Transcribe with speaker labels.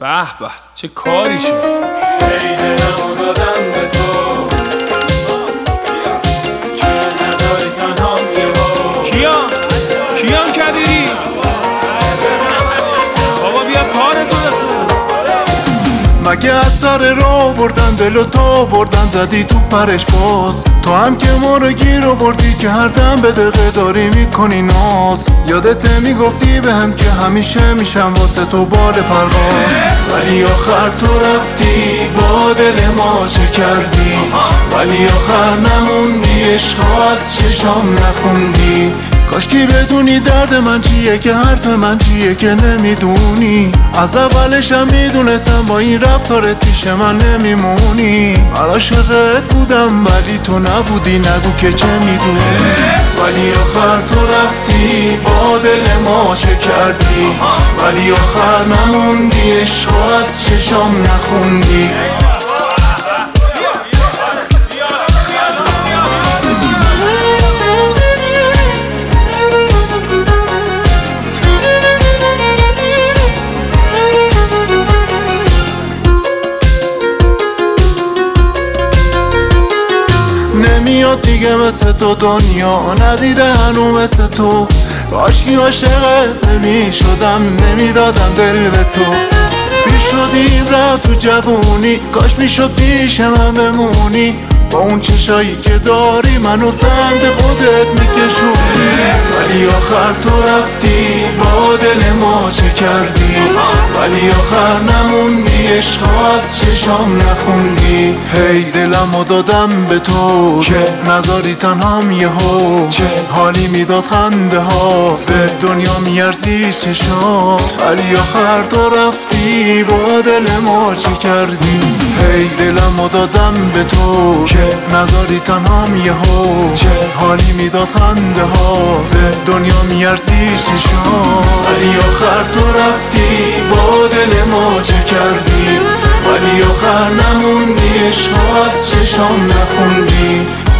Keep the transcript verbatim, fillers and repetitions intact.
Speaker 1: به به چه کاری شد.
Speaker 2: ای دلمو دادم به تو که نذاری تنهام یه بار.
Speaker 1: کیان کیان کبیری بابا بیا کارتو بخون.
Speaker 3: مگه از سر راه وردن دلو تو وردن زدی تو پرش باز. تو هم که ما رو گیر آوردی که هر دم به دقیقه داری میکنی ناز. یادت میگفتی به هم که همیشه میشم واسه تو بال پرواز. ولی آخر تو رفتی با دل ما چه کردی. ولی آخر نموندی عشقا از چشام نخوندی. کاشکی بدونی درد من چیه که حرف من چیه که نمیدونی. از اولشم میدونستم با این رفتارت پیش من نمیمونی. من عاشقت بودم ولی تو نبودی نگو که چه میدونی. ولی آخر تو رفتی با دل ما چه کردی. ولی آخر نموندی عشقا از چشام نخوندی. نمیاد دیگه مثل تو دنیا ندیده هنو مثل تو. کاشکی عاشقت نمیشدم نمیدادم دل به تو. پیش شدیم رفت تو جوونی کاش میشد پیش من بمونی. با اون چشایی که داری منو سمت خودت میکشونی. ولی آخر تو رفتی با دل ما چه کردی. ولی آخر نموندی عشقا از چشام نخوندی. هی دلمو دادم به تو که نذاری تنهام یهو. چه حالی میداد خنده ها به دنیا میارزی چشات. ولی آخر تو رفتی با دل ما چه کردی. هی دلمو دادم به تو که نذاری تنهام یهو. چه حالی میداد خنده ها به دنیا میارزی چشات. ولی آخر تو رفتی با دل ما چه کردی. ولی آخر نموندی عشقا از چشام نخوندی.